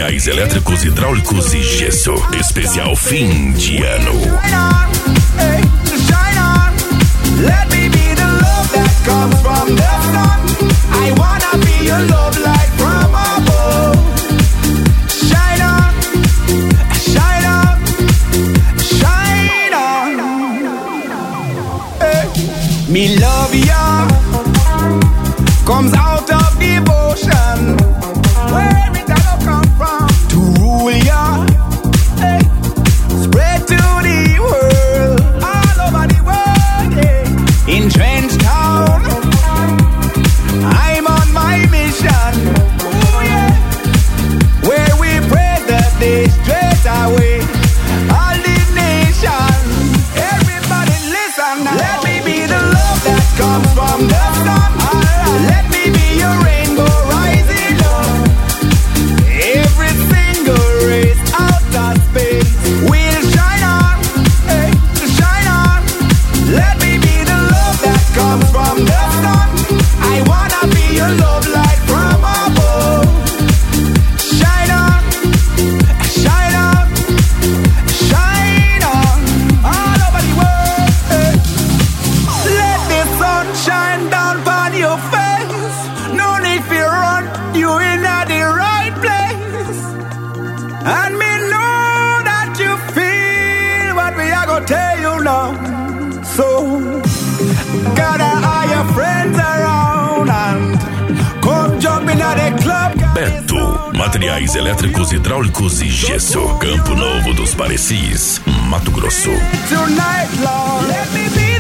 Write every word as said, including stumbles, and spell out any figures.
Materiais elétricos, hidráulicos e gesso. Especial fim de ano. Let me be the love that comes from the sun. I wanna be your love light from above. Shine on, shine on, shine on. Hey. Me love ya comes out of devotion. Where it all come from? To rule ya, hey. Spread to the world, all over the world, hey. In Trench Town, I'm on my mission. Ooh, yeah. Where we pray that they straight away all the nation. Everybody listen now. Let me be the love that comes from the sun. Right. Let me be your rainbow rising up. Every single race out of space will shine on, hey, shine on. Let me be the love that comes from the sun. I wanna be your love light from above. Shine on, shine on, shine on, all over the world, hey. Let the sun shine down on your face. No need for run, you in at the right place. And me know that you feel what we are gonna tell you now. So gather all your friends around and come jump in at the club. Beto, materiais elétricos, hidráulicos e gesso. Campo Novo dos Parecis, Mato Grosso. Tonight, Lord, let me be